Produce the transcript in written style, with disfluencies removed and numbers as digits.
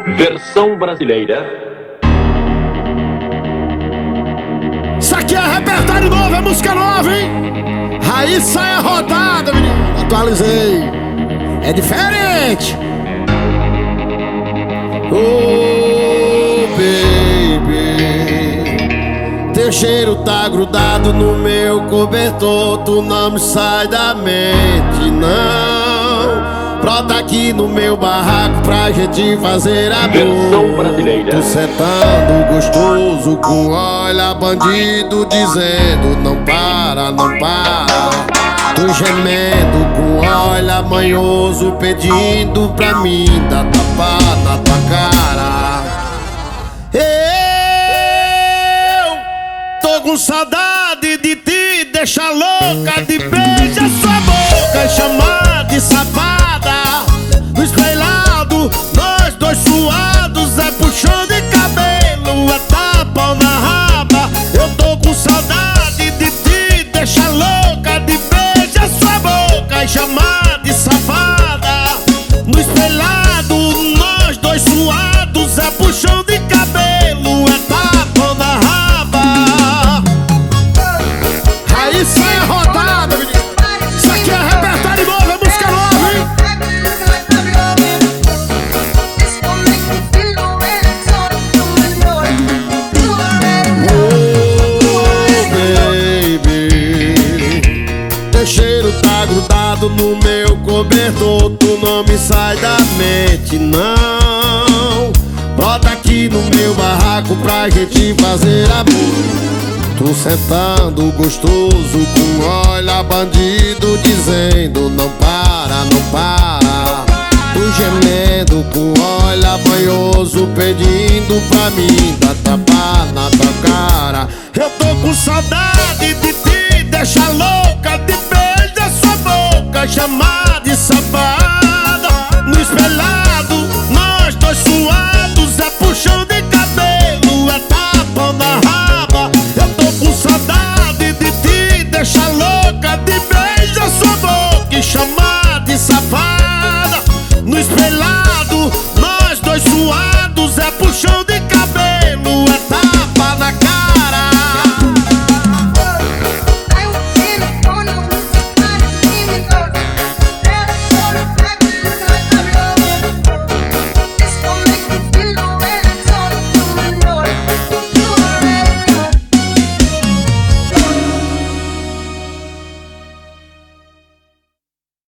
Versão brasileira. Isso aqui é repertório novo, é música nova, hein? Raíssa é rodada, menino. Atualizei. É diferente. Oh, baby, teu cheiro tá grudado no meu cobertor. Tu não me sai da mente, não. Brota aqui no meu barraco pra gente fazer amor. Versão brasileira. Tu sentando gostoso com olha bandido dizendo não para, não para. Tu gemendo com olha manhoso pedindo pra mim dar tapa na tua cara. Eu tô com saudade de te deixar louca, de beijar sua boca e chamar de safada. No espelhado, nós dois suados, é puxão de cabelo, é tapa na raba. Eu tô com saudade de te deixar louca, de beijar sua boca e chamar de safada. No espelhado, nós dois suados, é puxão de cabelo, é tapa na raba. Raíssa é rodada, menino. Isso aqui é repertório novo, é música nova, hein? Teu cheiro tá grudado no meu cobertor. Tu não me sai da mente, não. Brota aqui no meu barraco pra gente fazer amor. Tu sentando gostoso com olha bandido dizendo não para, não para. Tu gemendo com olha banhoso pedindo pra mim dar tapa